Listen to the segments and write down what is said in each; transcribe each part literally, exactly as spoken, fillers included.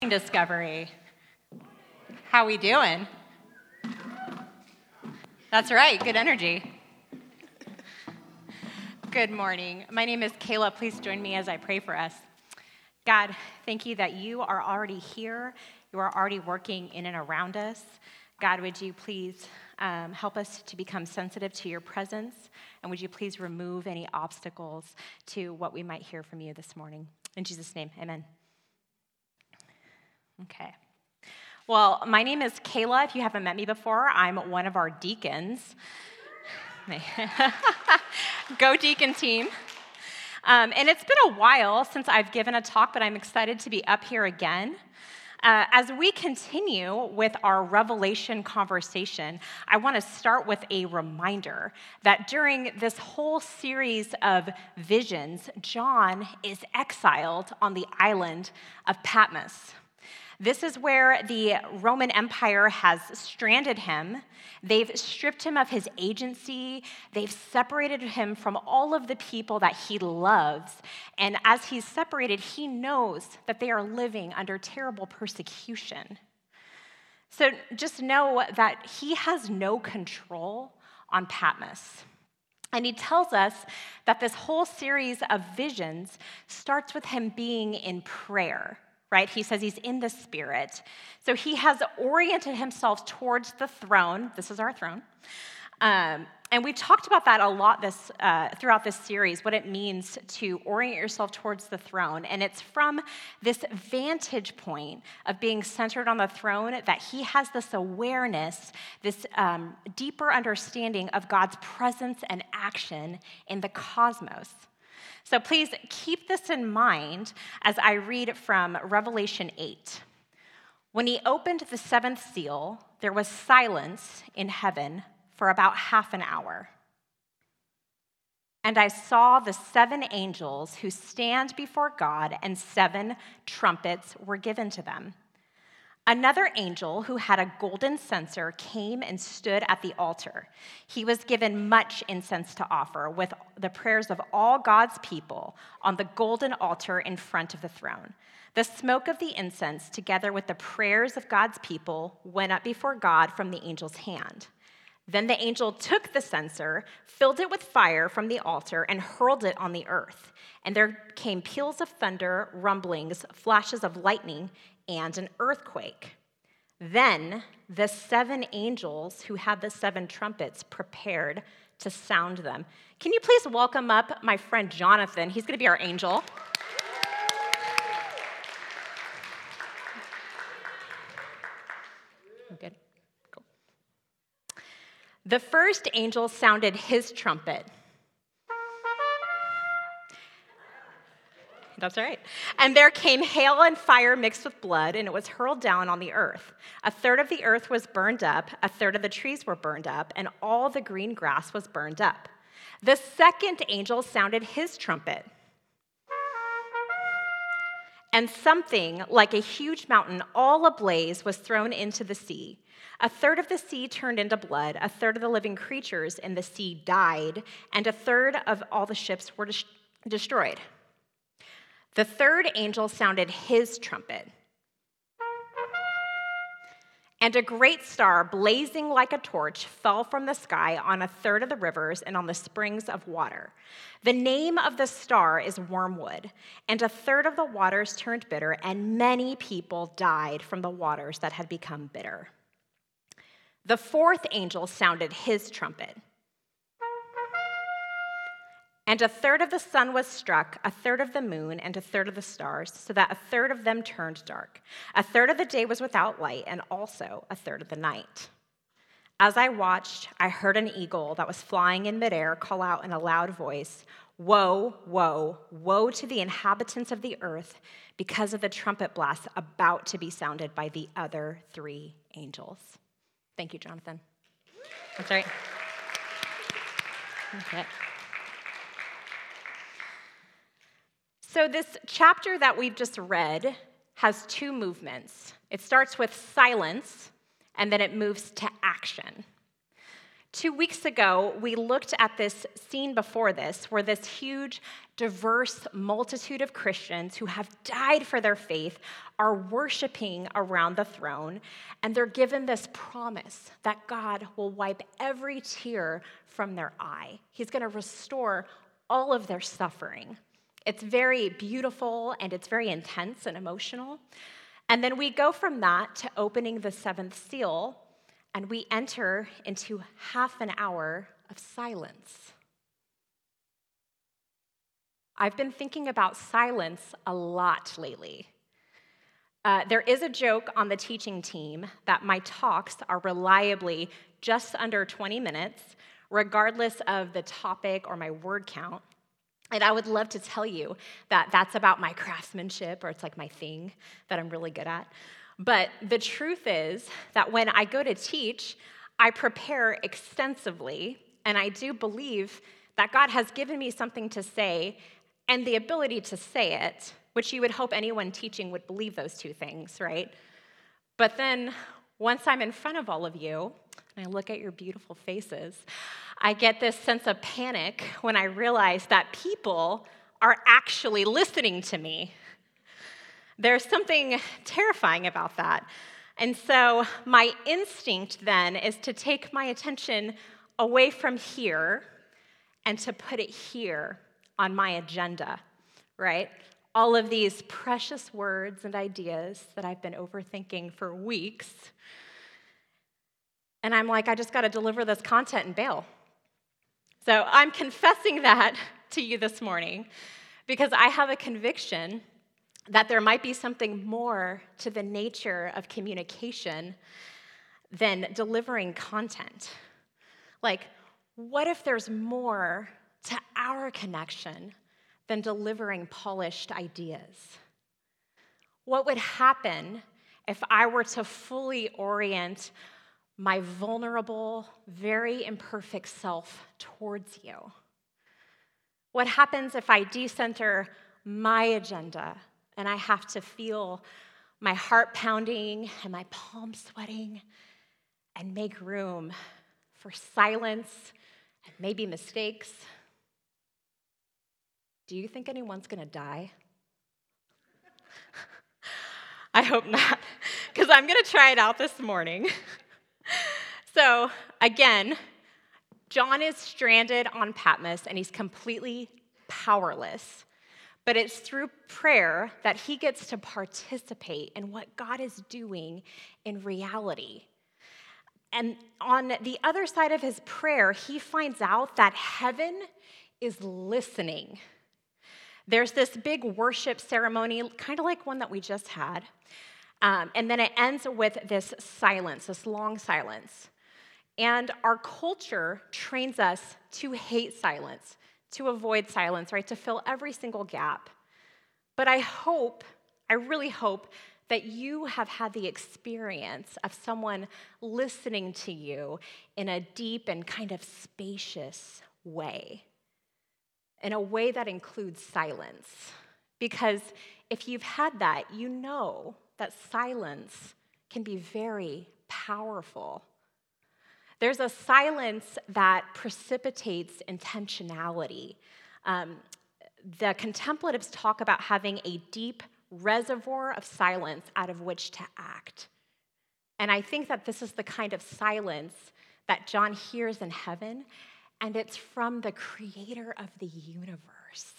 Discovery. How we doing? That's right, good energy. Good morning. My name is Kayla. Please join me as I pray for us. God, thank you that you are already here. You are already working in and around us. God, would you please um, help us to become sensitive to your presence? And would you please remove any obstacles to what we might hear from you this morning? In Jesus' name, amen. Okay. Well, my name is Kayla. If you haven't met me before, I'm one of our deacons. Go Deacon team. Um, and it's been a while since I've given a talk, but I'm excited to be up here again. Uh, as we continue with our Revelation conversation, I want to start with a reminder that during this whole series of visions, John is exiled on the island of Patmos. This is where the Roman Empire has stranded him. They've stripped him of his agency. They've separated him from all of the people that he loves. And as he's separated, he knows that they are living under terrible persecution. So just know that he has no control on Patmos. And he tells us that this whole series of visions starts with him being in prayer. Right? He says he's in the Spirit. So he has oriented himself towards the throne. This is our throne. Um, and we've talked about that a lot this uh, throughout this series, what it means to orient yourself towards the throne. And it's from this vantage point of being centered on the throne that he has this awareness, this um, deeper understanding of God's presence and action in the cosmos. So please keep this in mind as I read from Revelation eight. When he opened the seventh seal, there was silence in heaven for about half an hour. And I saw the seven angels who stand before God, and seven trumpets were given to them. Another angel who had a golden censer came and stood at the altar. He was given much incense to offer with the prayers of all God's people on the golden altar in front of the throne. The smoke of the incense, together with the prayers of God's people, went up before God from the angel's hand. Then the angel took the censer, filled it with fire from the altar, and hurled it on the earth. And there came peals of thunder, rumblings, flashes of lightning, and an earthquake. Then the seven angels who had the seven trumpets prepared to sound them. Can you please welcome up my friend Jonathan? He's going to be our angel. Good. Cool. The first angel sounded his trumpet. That's right. And there came hail and fire mixed with blood, and it was hurled down on the earth. A third of the earth was burned up, a third of the trees were burned up, and all the green grass was burned up. The second angel sounded his trumpet. And something like a huge mountain, all ablaze, was thrown into the sea. A third of the sea turned into blood, a third of the living creatures in the sea died, and a third of all the ships were des- destroyed. The third angel sounded his trumpet. And a great star, blazing like a torch, fell from the sky on a third of the rivers and on the springs of water. The name of the star is Wormwood, and a third of the waters turned bitter, and many people died from the waters that had become bitter. The fourth angel sounded his trumpet. And a third of the sun was struck, a third of the moon, and a third of the stars, so that a third of them turned dark. A third of the day was without light, and also a third of the night. As I watched, I heard an eagle that was flying in midair call out in a loud voice, "Woe, woe, woe to the inhabitants of the earth, because of the trumpet blast about to be sounded by the other three angels." Thank you, Jonathan. That's right. Okay. So this chapter that we've just read has two movements. It starts with silence, and then it moves to action. Two weeks ago, we looked at this scene before this, where this huge, diverse multitude of Christians who have died for their faith are worshiping around the throne, and they're given this promise that God will wipe every tear from their eye. He's going to restore all of their suffering. It's very beautiful, and it's very intense and emotional. And then we go from that to opening the seventh seal, and we enter into half an hour of silence. I've been thinking about silence a lot lately. Uh, there is a joke on the teaching team that my talks are reliably just under twenty minutes, regardless of the topic or my word count. And I would love to tell you that that's about my craftsmanship, or it's like my thing that I'm really good at. But the truth is that when I go to teach, I prepare extensively, and I do believe that God has given me something to say and the ability to say it, which you would hope anyone teaching would believe those two things, right? But then once I'm in front of all of you, and I look at your beautiful faces, I get this sense of panic when I realize that people are actually listening to me. There's something terrifying about that. And so my instinct then is to take my attention away from here and to put it here on my agenda, right? All of these precious words and ideas that I've been overthinking for weeks. And I'm like, I just got to deliver this content and bail. So I'm confessing that to you this morning because I have a conviction that there might be something more to the nature of communication than delivering content. Like, what if there's more to our connection than delivering polished ideas? What would happen if I were to fully orient my vulnerable, very imperfect self towards you? What happens if I decenter my agenda and I have to feel my heart pounding and my palms sweating and make room for silence and maybe mistakes? Do you think anyone's going to die? I hope not, because I'm going to try it out this morning. So, again, John is stranded on Patmos, and he's completely powerless. But it's through prayer that he gets to participate in what God is doing in reality. And on the other side of his prayer, he finds out that heaven is listening. There's this big worship ceremony, kind of like one that we just had. Um, and then it ends with this silence, this long silence. And our culture trains us to hate silence, to avoid silence, right? To fill every single gap. But I hope, I really hope that you have had the experience of someone listening to you in a deep and kind of spacious way, in a way that includes silence. Because if you've had that, you know that silence can be very powerful. There's a silence that precipitates intentionality. Um, the contemplatives talk about having a deep reservoir of silence out of which to act. And I think that this is the kind of silence that John hears in heaven, and it's from the creator of the universe.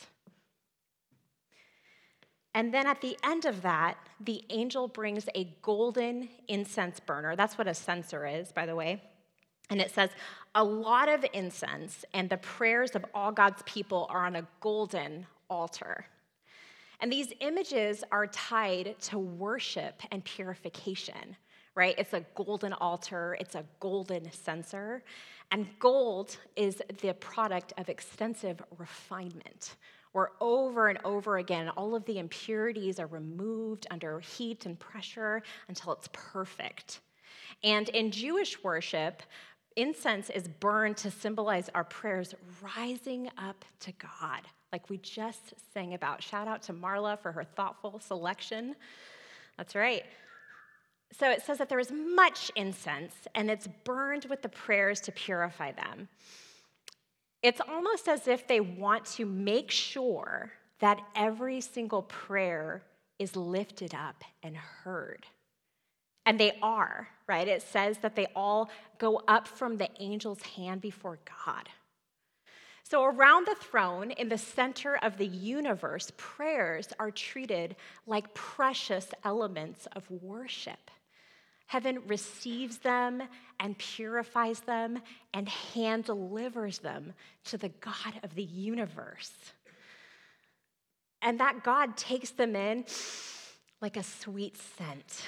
And then at the end of that, the angel brings a golden incense burner. That's what a censer is, by the way. And it says, a lot of incense and the prayers of all God's people are on a golden altar. And these images are tied to worship and purification, right? It's a golden altar, it's a golden censer. And gold is the product of extensive refinement, where over and over again, all of the impurities are removed under heat and pressure until it's perfect. And in Jewish worship, incense is burned to symbolize our prayers rising up to God, like we just sang about. Shout out to Marla for her thoughtful selection. That's right. So it says that there is much incense, and it's burned with the prayers to purify them. It's almost as if they want to make sure that every single prayer is lifted up and heard. And they are, right? It says that they all go up from the angel's hand before God. So around the throne, in the center of the universe, prayers are treated like precious elements of worship. Heaven receives them and purifies them and hand delivers them to the God of the universe. And that God takes them in like a sweet scent.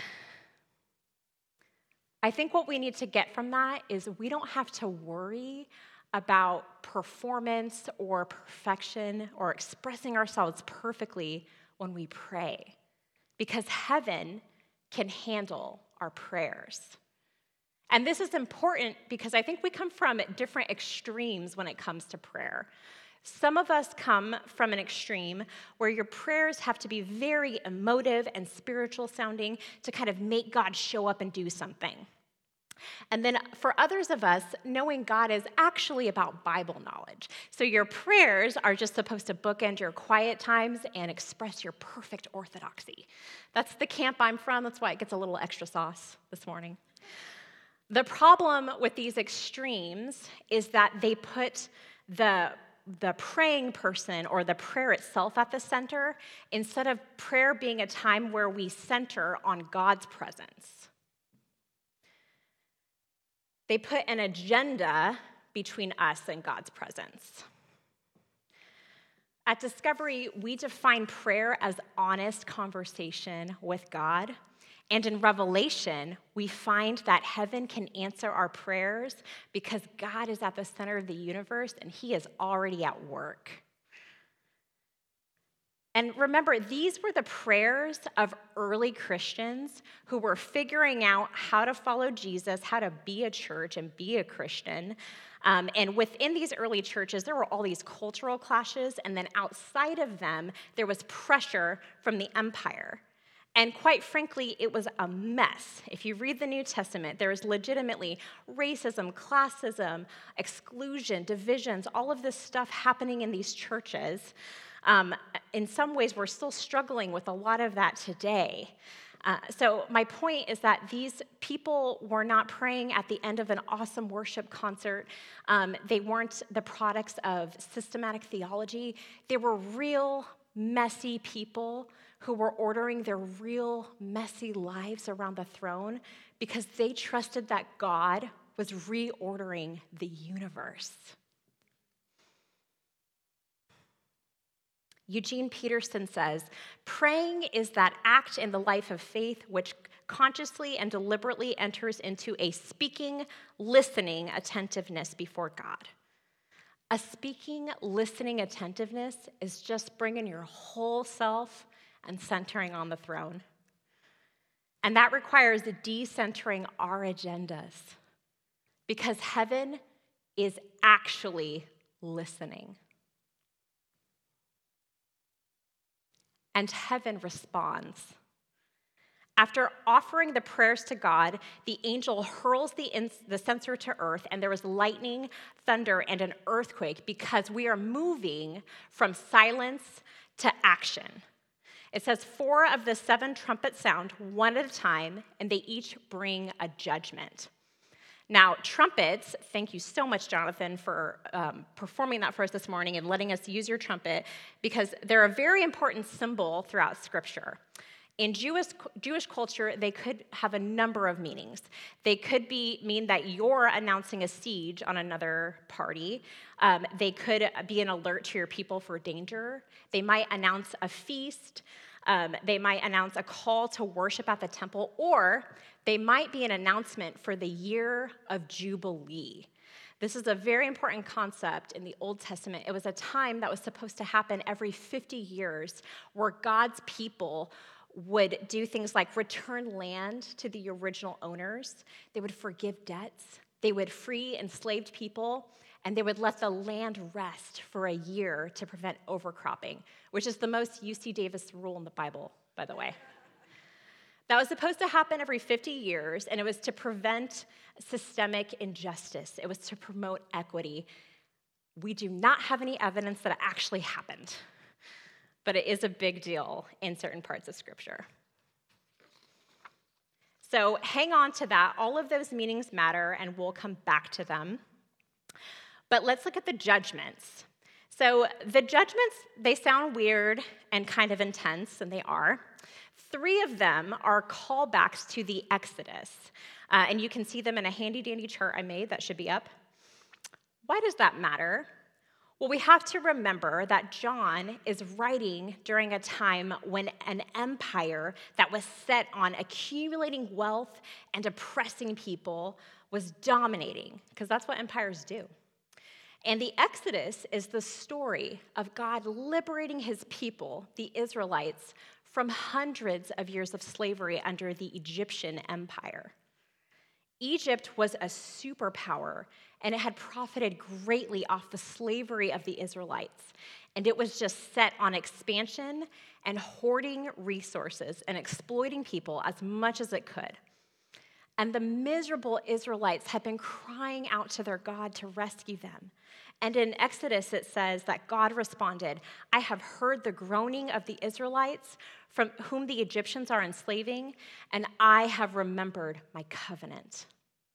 I think what we need to get from that is we don't have to worry about performance or perfection or expressing ourselves perfectly when we pray, because heaven can handle our prayers. And this is important because I think we come from different extremes when it comes to prayer. Some of us come from an extreme where your prayers have to be very emotive and spiritual sounding to kind of make God show up and do something. And then for others of us, knowing God is actually about Bible knowledge. So your prayers are just supposed to bookend your quiet times and express your perfect orthodoxy. That's the camp I'm from. That's why it gets a little extra sauce this morning. The problem with these extremes is that they put the, the praying person or the prayer itself at the center instead of prayer being a time where we center on God's presence. They put an agenda between us and God's presence. At Discovery, we define prayer as honest conversation with God. And in Revelation, we find that heaven can answer our prayers because God is at the center of the universe and he is already at work. And remember, these were the prayers of early Christians who were figuring out how to follow Jesus, how to be a church and be a Christian. Um, and within these early churches, there were all these cultural clashes, and then outside of them, there was pressure from the empire. And quite frankly, it was a mess. If you read the New Testament, there is legitimately racism, classism, exclusion, divisions, all of this stuff happening in these churches. Um, in some ways, we're still struggling with a lot of that today. Uh, so my point is that these people were not praying at the end of an awesome worship concert. Um, they weren't the products of systematic theology. They were real, messy people who were ordering their real, messy lives around the throne because they trusted that God was reordering the universe. Eugene Peterson says, praying is that act in the life of faith which consciously and deliberately enters into a speaking, listening attentiveness before God. A speaking, listening attentiveness is just bringing your whole self and centering on the throne. And that requires decentering our agendas because heaven is actually listening. And heaven responds. After offering the prayers to God, the angel hurls the, ins- the censer to earth, and there was lightning, thunder, and an earthquake because we are moving from silence to action. It says four of the seven trumpets sound one at a time, and they each bring a judgment. Now, trumpets, thank you so much, Jonathan, for um, performing that for us this morning and letting us use your trumpet, because they're a very important symbol throughout Scripture. In Jewish, Jewish culture, they could have a number of meanings. They could be mean that you're announcing a siege on another party. Um, they could be an alert to your people for danger. They might announce a feast. Um, they might announce a call to worship at the temple, or they might be an announcement for the year of Jubilee. This is a very important concept in the Old Testament. It was a time that was supposed to happen every fifty years where God's people would do things like return land to the original owners. They would forgive debts. They would free enslaved people, and they would let the land rest for a year to prevent overcropping, which is the most U C Davis rule in the Bible, by the way. That was supposed to happen every fifty years, and it was to prevent systemic injustice. It was to promote equity. We do not have any evidence that it actually happened, but it is a big deal in certain parts of Scripture. So hang on to that. All of those meanings matter, and we'll come back to them. But let's look at the judgments. So the judgments, they sound weird and kind of intense, and they are. Three of them are callbacks to the Exodus, uh, and you can see them in a handy-dandy chart I made that should be up. Why does that matter? Well, we have to remember that John is writing during a time when an empire that was set on accumulating wealth and oppressing people was dominating, because that's what empires do. And the Exodus is the story of God liberating his people, the Israelites, from hundreds of years of slavery under the Egyptian empire. Egypt was a superpower, and it had profited greatly off the slavery of the Israelites. And it was just set on expansion and hoarding resources and exploiting people as much as it could. And the miserable Israelites had been crying out to their God to rescue them. And in Exodus, it says that God responded, "I have heard the groaning of the Israelites from whom the Egyptians are enslaving, and I have remembered my covenant."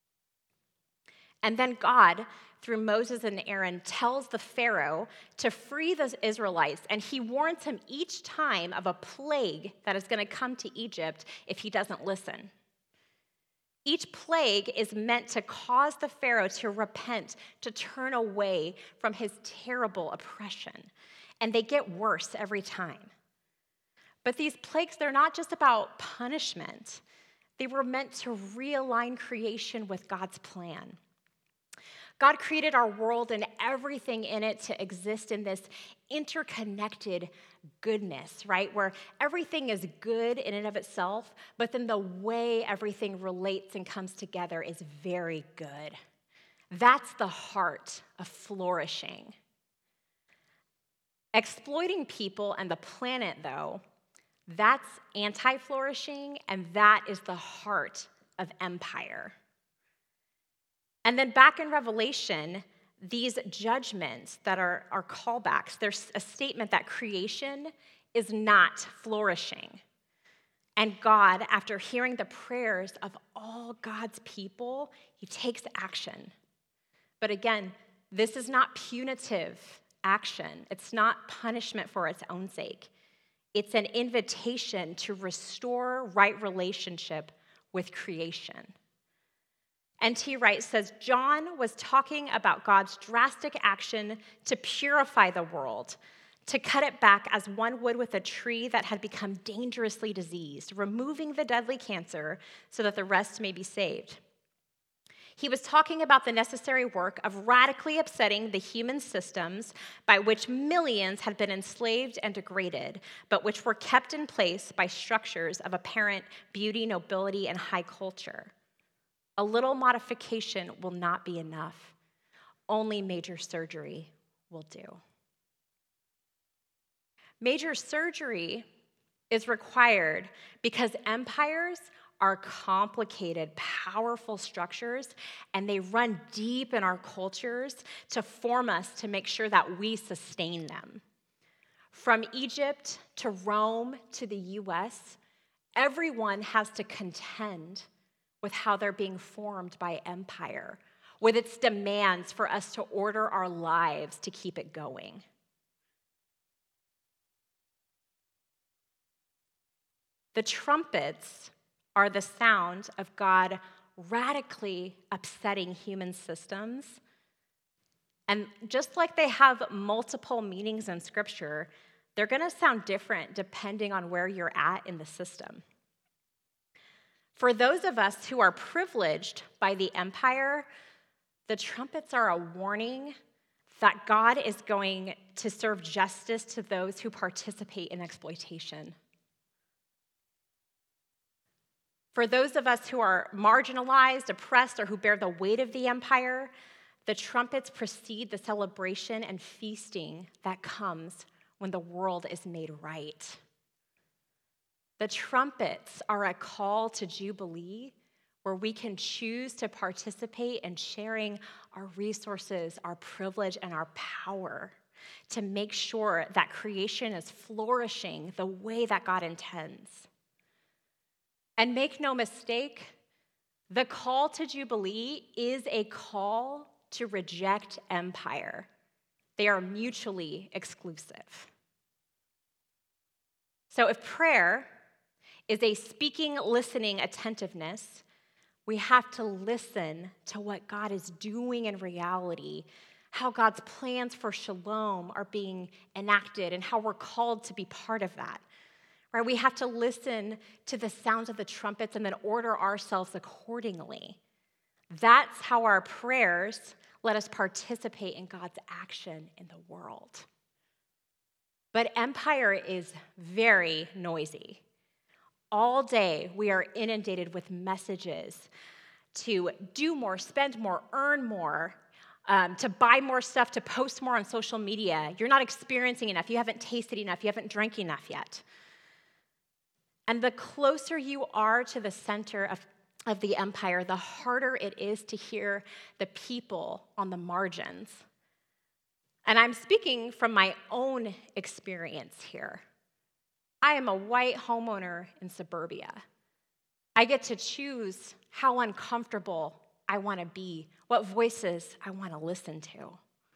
And then God, through Moses and Aaron, tells the Pharaoh to free the Israelites, and he warns him each time of a plague that is going to come to Egypt if he doesn't listen. Each plague is meant to cause the Pharaoh to repent, to turn away from his terrible oppression. And they get worse every time. But these plagues, they're not just about punishment. They were meant to realign creation with God's plan. God created our world and everything in it to exist in this interconnected goodness, right? Where everything is good in and of itself, but then the way everything relates and comes together is very good. That's the heart of flourishing. Exploiting people and the planet, though, that's anti-flourishing, and that is the heart of empire. And then back in Revelation, these judgments that are, are callbacks, there's a statement that creation is not flourishing. And God, after hearing the prayers of all God's people, he takes action. But again, this is not punitive action. It's not punishment for its own sake. It's an invitation to restore right relationship with creation. N T Wright says, John was talking about God's drastic action to purify the world, to cut it back as one would with a tree that had become dangerously diseased, removing the deadly cancer so that the rest may be saved. He was talking about the necessary work of radically upsetting the human systems by which millions had been enslaved and degraded, but which were kept in place by structures of apparent beauty, nobility, and high culture. A little modification will not be enough. Only major surgery will do. Major surgery is required because empires are complicated, powerful structures, and they run deep in our cultures to form us to make sure that we sustain them. From Egypt to Rome to the U S, everyone has to contend with how they're being formed by empire, with its demands for us to order our lives to keep it going. The trumpets are the sound of God radically upsetting human systems. And just like they have multiple meanings in Scripture, they're going to sound different depending on where you're at in the system. For those of us who are privileged by the empire, the trumpets are a warning that God is going to serve justice to those who participate in exploitation. For those of us who are marginalized, oppressed, or who bear the weight of the empire, the trumpets precede the celebration and feasting that comes when the world is made right. The trumpets are a call to Jubilee where we can choose to participate in sharing our resources, our privilege, and our power to make sure that creation is flourishing the way that God intends. And make no mistake, the call to Jubilee is a call to reject empire. They are mutually exclusive. So if prayer is a speaking, listening attentiveness, we have to listen to what God is doing in reality, how God's plans for shalom are being enacted, and how we're called to be part of that. Right? We have to listen to the sounds of the trumpets and then order ourselves accordingly. That's how our prayers let us participate in God's action in the world. But empire is very noisy. All day, we are inundated with messages to do more, spend more, earn more, um, to buy more stuff, to post more on social media. You're not experiencing enough. You haven't tasted enough. You haven't drank enough yet. And the closer you are to the center of, of the empire, the harder it is to hear the people on the margins. And I'm speaking from my own experience here. I am a white homeowner in suburbia. I get to choose how uncomfortable I want to be, what voices I want to listen to.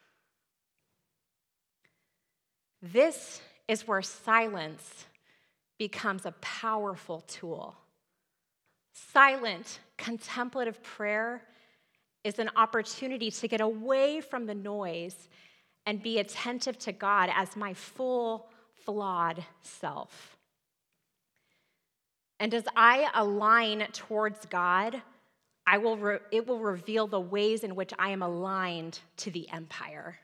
This is where silence becomes a powerful tool. Silent, contemplative prayer is an opportunity to get away from the noise and be attentive to God as my full, flawed self. And as I align towards God, I will re- it will reveal the ways in which I am aligned to the empire.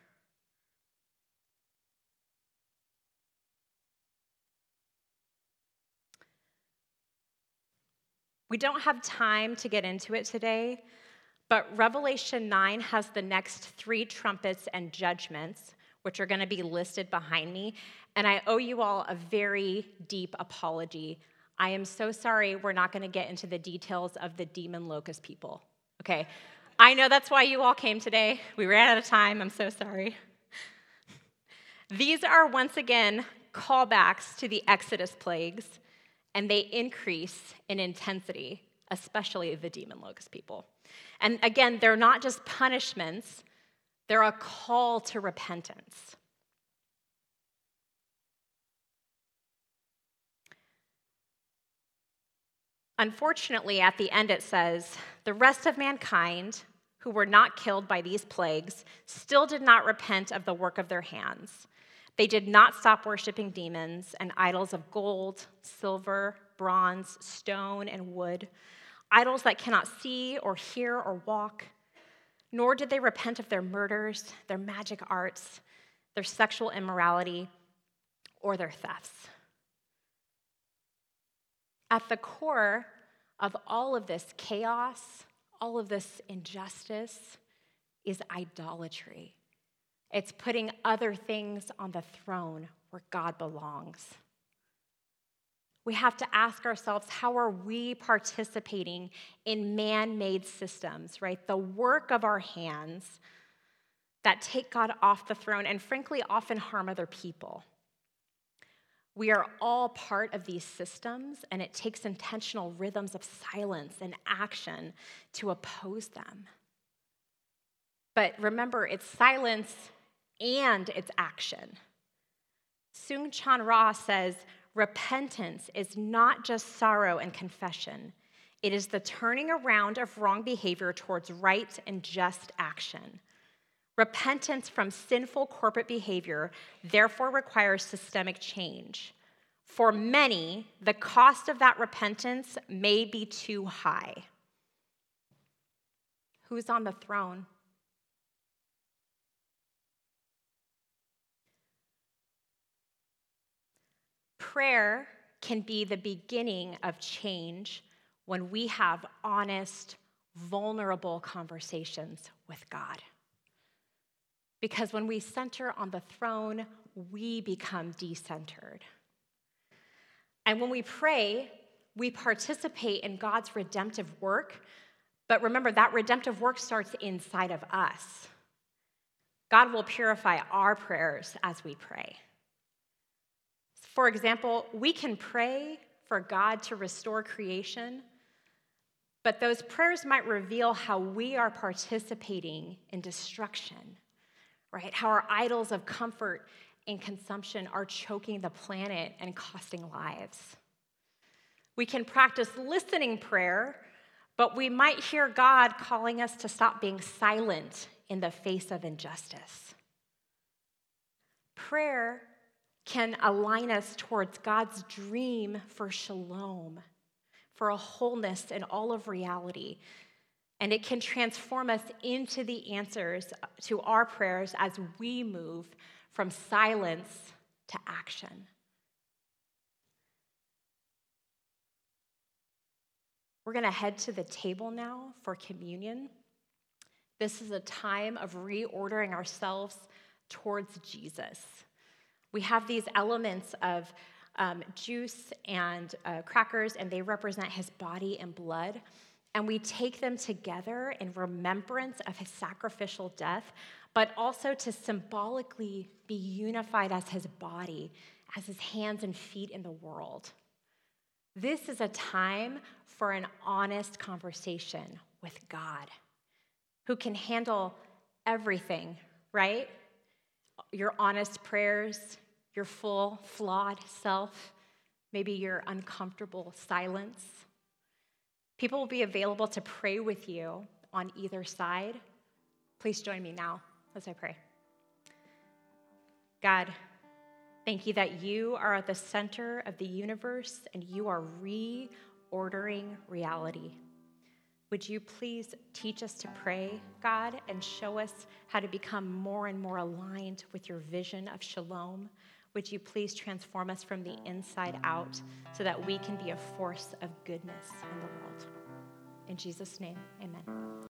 We don't have time to get into it today, but Revelation nine has the next three trumpets and judgments, which are going to be listed behind me, and I owe you all a very deep apology. I am so sorry we're not going to get into the details of the demon locust people, okay? I know that's why you all came today. We ran out of time. I'm so sorry. These are, once again, callbacks to the Exodus plagues, and they increase in intensity, especially the demon locust people. And again, they're not just punishments, they're a call to repentance. Unfortunately, at the end it says, the rest of mankind who were not killed by these plagues still did not repent of the work of their hands. They did not stop worshiping demons and idols of gold, silver, bronze, stone, and wood, idols that cannot see or hear or walk, nor did they repent of their murders, their magic arts, their sexual immorality, or their thefts. At the core of all of this chaos, all of this injustice, is idolatry. It's putting other things on the throne where God belongs. We have to ask ourselves, how are we participating in man-made systems, right? The work of our hands that take God off the throne and frankly often harm other people. We are all part of these systems, and it takes intentional rhythms of silence and action to oppose them. But remember, it's silence and it's action. Soong Chan Ra says, repentance is not just sorrow and confession. It is the turning around of wrong behavior towards right and just action. Repentance from sinful corporate behavior therefore requires systemic change. For many, the cost of that repentance may be too high. Who's on the throne? Prayer can be the beginning of change when we have honest, vulnerable conversations with God. Because when we center on the throne, we become decentered. And when we pray, we participate in God's redemptive work. But remember, that redemptive work starts inside of us. God will purify our prayers as we pray. For example, we can pray for God to restore creation, but those prayers might reveal how we are participating in destruction, right? How our idols of comfort and consumption are choking the planet and costing lives. We can practice listening prayer, but we might hear God calling us to stop being silent in the face of injustice. Prayer can align us towards God's dream for shalom, for a wholeness in all of reality. And it can transform us into the answers to our prayers as we move from silence to action. We're going to head to the table now for communion. This is a time of reordering ourselves towards Jesus. We have these elements of um, juice and uh, crackers, and they represent his body and blood. And we take them together in remembrance of his sacrificial death, but also to symbolically be unified as his body, as his hands and feet in the world. This is a time for an honest conversation with God, who can handle everything, right? Your honest prayers, your full, flawed self, maybe your uncomfortable silence. People will be available to pray with you on either side. Please join me now as I pray. God, thank you that you are at the center of the universe and you are reordering reality. Would you please teach us to pray, God, and show us how to become more and more aligned with your vision of shalom? Would you please transform us from the inside out so that we can be a force of goodness in the world? In Jesus' name, amen.